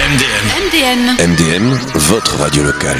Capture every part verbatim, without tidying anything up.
M D M. M D M. M D M, votre radio locale.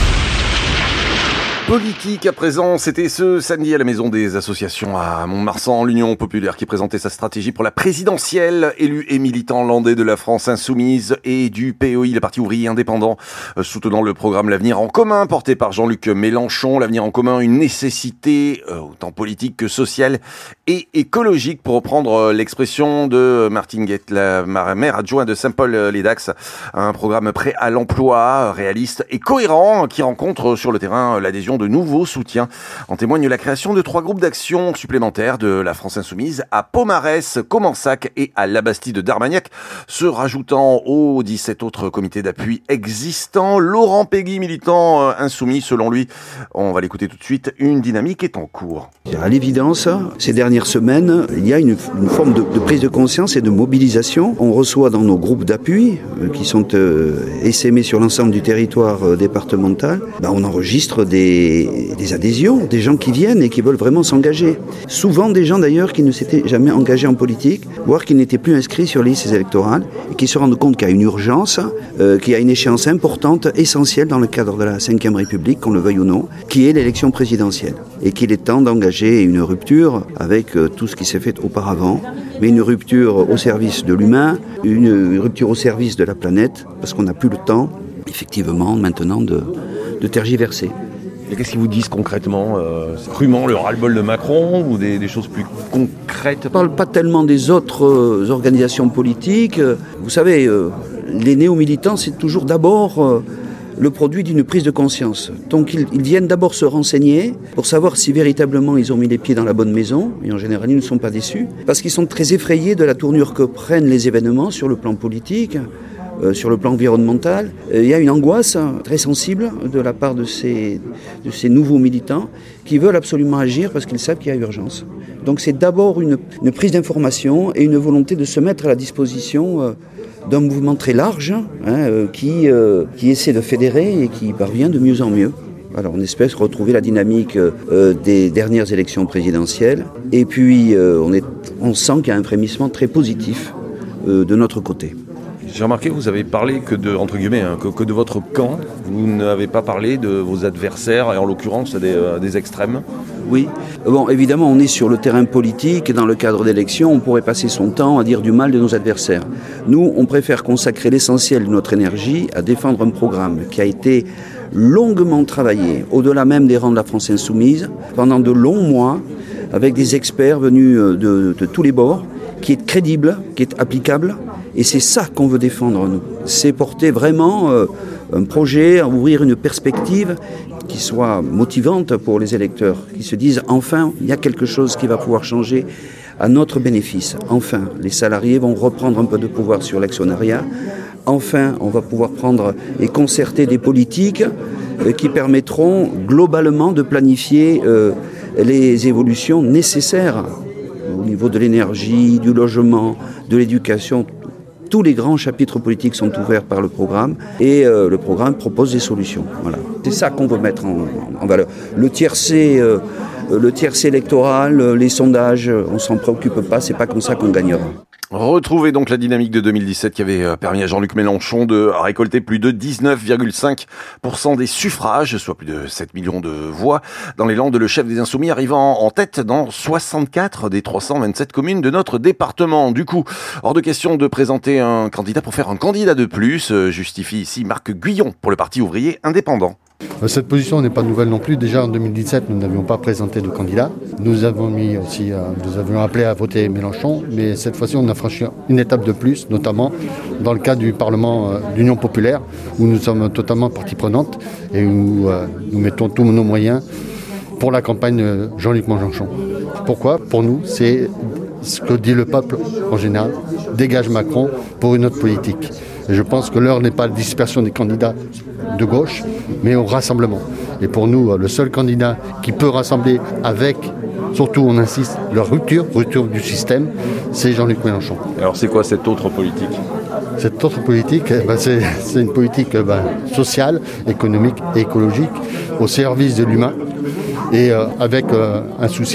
Politique à présent, c'était ce samedi à la Maison des Associations à Mont-de-Marsan, l'Union populaire qui présentait sa stratégie pour la présidentielle. Élus et militants landais de la France insoumise et du P O I, le Parti ouvrier indépendant, soutenant le programme L'Avenir en commun, porté par Jean-Luc Mélenchon. L'Avenir en commun, une nécessité euh, autant politique que sociale et écologique, pour reprendre l'expression de Martine Guette, la maire adjointe de Saint-Paul-les-Dax. Un programme prêt à l'emploi, réaliste et cohérent, qui rencontre sur le terrain l'adhésion de nouveaux soutiens. En témoigne la création de trois groupes d'action supplémentaires de la France insoumise à Pomarès, Comensac et à Labastide d'Armagnac, se rajoutant aux dix-sept autres comités d'appui existants. Laurent Peggy, militant insoumis, selon lui, on va l'écouter tout de suite, une dynamique est en cours. À l'évidence, ces dernières semaines, il y a une, une forme de, de prise de conscience et de mobilisation. On reçoit dans nos groupes d'appui, euh, qui sont euh, essaimés sur l'ensemble du territoire euh, départemental, ben on enregistre des des adhésions, des gens qui viennent et qui veulent vraiment s'engager. Souvent des gens d'ailleurs qui ne s'étaient jamais engagés en politique, voire qui n'étaient plus inscrits sur les listes électorales, et qui se rendent compte qu'il y a une urgence, euh, qu'il y a une échéance importante, essentielle dans le cadre de la cinquième République, qu'on le veuille ou non, qui est l'élection présidentielle. Et qu'il est temps d'engager une rupture avec euh, tout ce qui s'est fait auparavant, mais une rupture au service de l'humain, une, une rupture au service de la planète, parce qu'on n'a plus le temps, effectivement, maintenant, de, de tergiverser. Et qu'est-ce qu'ils vous disent concrètement euh, crûment le ras-le-bol de Macron ou des, des choses plus concrètes? Je ne parle pas tellement des autres euh, organisations politiques. Vous savez, euh, les néo-militants, c'est toujours d'abord euh, le produit d'une prise de conscience. Donc ils, ils viennent d'abord se renseigner pour savoir si véritablement ils ont mis les pieds dans la bonne maison. Et en général, ils ne sont pas déçus, parce qu'ils sont très effrayés de la tournure que prennent les événements sur le plan politique. Euh, sur le plan environnemental, euh, il y a une angoisse hein, très sensible de la part de ces, de ces nouveaux militants qui veulent absolument agir parce qu'ils savent qu'il y a urgence. Donc c'est d'abord une, une prise d'information et une volonté de se mettre à la disposition euh, d'un mouvement très large hein, euh, qui, euh, qui essaie de fédérer et qui parvient de mieux en mieux. Alors on espère retrouver la dynamique euh, des dernières élections présidentielles, et puis euh, on, est, on sent qu'il y a un frémissement très positif euh, de notre côté. J'ai remarqué que vous avez parlé que de, entre guillemets, hein, que, que de votre camp. Vous n'avez pas parlé de vos adversaires, et en l'occurrence des, euh, des extrêmes. Oui. Bon, évidemment, on est sur le terrain politique. Dans le cadre d'élections, on pourrait passer son temps à dire du mal de nos adversaires. Nous, on préfère consacrer l'essentiel de notre énergie à défendre un programme qui a été longuement travaillé, au-delà même des rangs de la France insoumise, pendant de longs mois, avec des experts venus de, de tous les bords, qui est crédible, qui est applicable. Et c'est ça qu'on veut défendre, nous. C'est porter vraiment euh, un projet, ouvrir une perspective qui soit motivante pour les électeurs, qui se disent enfin, il y a quelque chose qui va pouvoir changer à notre bénéfice. Enfin, les salariés vont reprendre un peu de pouvoir sur l'actionnariat. Enfin, on va pouvoir prendre et concerter des politiques euh, qui permettront globalement de planifier euh, les évolutions nécessaires au niveau de l'énergie, du logement, de l'éducation. Tous les grands chapitres politiques sont ouverts par le programme, et euh, le programme propose des solutions. Voilà. C'est ça qu'on veut mettre en, en valeur. Le tiercé, euh, le tiercé électoral, les sondages, on s'en préoccupe pas, c'est pas comme ça qu'on gagnera. Retrouvez donc la dynamique de deux mille dix-sept qui avait permis à Jean-Luc Mélenchon de récolter plus de dix-neuf virgule cinq pour cent des suffrages, soit plus de sept millions de voix. Dans les Landes, le chef des Insoumis arrivant en tête dans soixante-quatre des trois cent vingt-sept communes de notre département. Du coup, hors de question de présenter un candidat pour faire un candidat de plus, justifie ici Marc Guyon pour le Parti ouvrier indépendant. Cette position n'est pas nouvelle non plus. Déjà en deux mille dix-sept, nous n'avions pas présenté de candidat. Nous avons mis aussi, euh, nous avions appelé à voter Mélenchon, mais cette fois-ci, on a franchi une étape de plus, notamment dans le cadre du Parlement euh, d'Union populaire, où nous sommes totalement partie prenante et où euh, nous mettons tous nos moyens pour la campagne de Jean-Luc Mélenchon. Pourquoi ? Pour nous, c'est ce que dit le peuple en général. Dégage Macron pour une autre politique. Et je pense que l'heure n'est pas à la dispersion des candidats de gauche, mais au rassemblement. Et pour nous, le seul candidat qui peut rassembler avec, surtout on insiste, leur rupture, rupture du système, c'est Jean-Luc Mélenchon. Alors c'est quoi cette autre politique ? Cette autre politique, eh ben, c'est, c'est une politique eh ben, sociale, économique et écologique, au service de l'humain, et euh, avec euh, un souci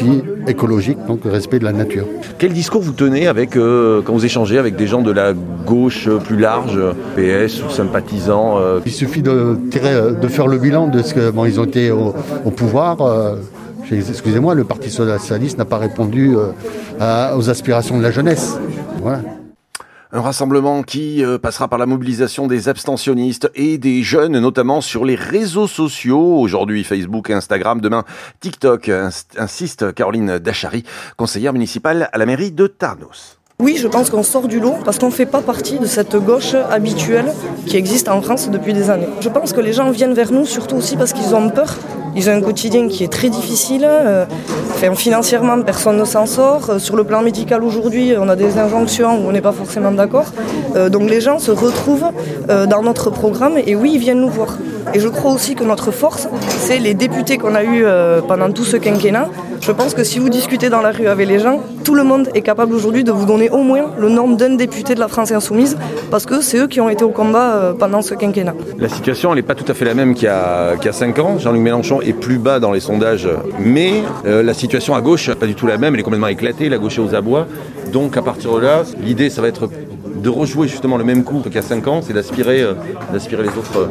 écologique, donc respect de la nature. Quel discours vous tenez avec, euh, quand vous échangez avec des gens de la gauche plus large, P S ou sympathisants euh... Il suffit de, tirer, de faire le bilan de ce que bon, ils ont été au, au pouvoir. Euh, excusez-moi, le Parti socialiste n'a pas répondu euh, à, aux aspirations de la jeunesse. Voilà. Un rassemblement qui euh, passera par la mobilisation des abstentionnistes et des jeunes, notamment sur les réseaux sociaux. Aujourd'hui, Facebook et Instagram. Demain, TikTok, insiste Caroline Dachary, conseillère municipale à la mairie de Tarnos. Oui, je pense qu'on sort du lot parce qu'on ne fait pas partie de cette gauche habituelle qui existe en France depuis des années. Je pense que les gens viennent vers nous surtout aussi parce qu'ils ont peur. Ils ont un quotidien qui est très difficile. Euh, enfin, financièrement, personne ne s'en sort. Euh, sur le plan médical, aujourd'hui, on a des injonctions où on n'est pas forcément d'accord. Euh, donc les gens se retrouvent euh, dans notre programme et oui, ils viennent nous voir. Et je crois aussi que notre force, c'est les députés qu'on a eus euh, pendant tout ce quinquennat. Je pense que si vous discutez dans la rue avec les gens, tout le monde est capable aujourd'hui de vous donner au moins le nombre d'un député de la France Insoumise parce que c'est eux qui ont été au combat euh, pendant ce quinquennat. La situation, elle n'est pas tout à fait la même qu'il y a, qu'il y a cinq ans. Jean-Luc Mélenchon est plus bas dans les sondages, mais euh, la situation à gauche n'est pas du tout la même, elle est complètement éclatée, la gauche est aux abois. Donc à partir de là, l'idée, ça va être de rejouer justement le même coup qu'il y a cinq ans, c'est d'aspirer, euh, d'aspirer les autres.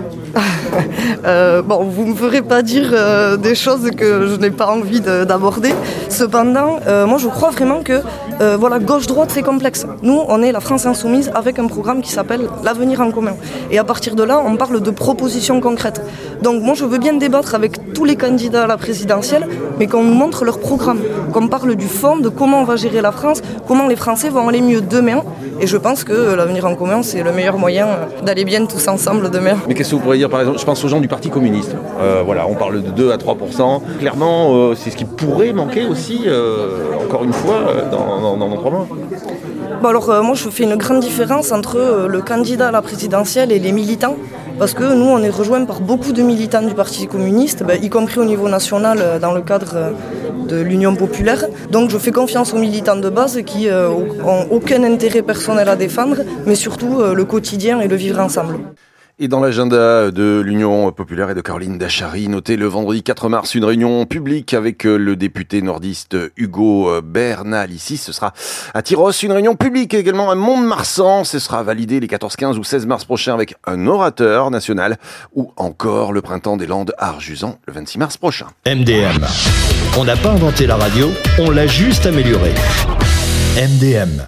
euh, bon, vous ne me ferez pas dire euh, des choses que je n'ai pas envie de, d'aborder. Cependant, euh, moi je crois vraiment que euh, voilà, gauche-droite c'est complexe. Nous, on est la France Insoumise avec un programme qui s'appelle l'Avenir en commun. Et à partir de là, on parle de propositions concrètes. Donc moi je veux bien débattre avec tous les candidats à la présidentielle, mais qu'on nous montre leur programme, qu'on parle du fond, de comment on va gérer la France, comment les Français vont aller mieux demain. Et je pense que l'avenir en commun, c'est le meilleur moyen d'aller bien tous ensemble demain. Mais qu'est-ce que vous pourriez dire, par exemple, je pense aux gens du Parti communiste. Euh, voilà, on parle de deux à trois pour cent. Clairement, euh, c'est ce qui pourrait manquer aussi, euh, encore une fois, dans, dans, dans trois mois. Bon alors, euh, moi, je fais une grande différence entre euh, le candidat à la présidentielle et les militants. Parce que nous, on est rejoints par beaucoup de militants du Parti communiste, bah, y compris au niveau national, euh, dans le cadre euh, de l'Union populaire. Donc je fais confiance aux militants de base qui n'ont euh, aucun intérêt personnel à défendre, mais surtout euh, le quotidien et le vivre ensemble. Et dans l'agenda de l'Union populaire et de Caroline Dachary, notez le vendredi quatre mars une réunion publique avec le député nordiste Hugo Bernalicis. Ce sera à Tyros, une réunion publique également à Mont-de-Marsan. Ce sera validé les quatorze, quinze ou seize mars prochains avec un orateur national ou encore le printemps des Landes à Arjusan le vingt-six mars prochain. M D M. On n'a pas inventé la radio, on l'a juste améliorée. M D M.